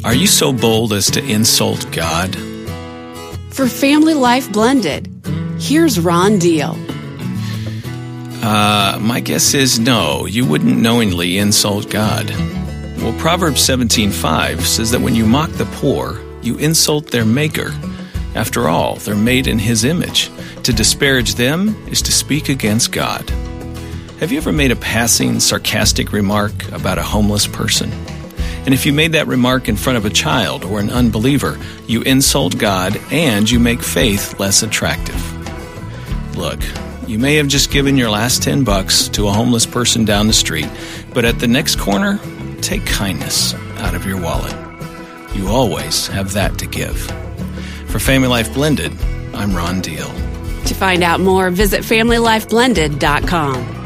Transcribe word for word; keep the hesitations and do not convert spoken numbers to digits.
Are you so bold as to insult God? For Family Life Blended, here's Ron Deal. Uh, my guess is no, you wouldn't knowingly insult God. Well, Proverbs seventeen five says that when you mock the poor, you insult their maker. After all, they're made in His image. To disparage them is to speak against God. Have you ever made a passing, sarcastic remark about a homeless person? And if you made that remark in front of a child or an unbeliever, you insult God and you make faith less attractive. Look, you may have just given your last ten bucks to a homeless person down the street, but at the next corner, take kindness out of your wallet. You always have that to give. For Family Life Blended, I'm Ron Deal. To find out more, visit family life blended dot com.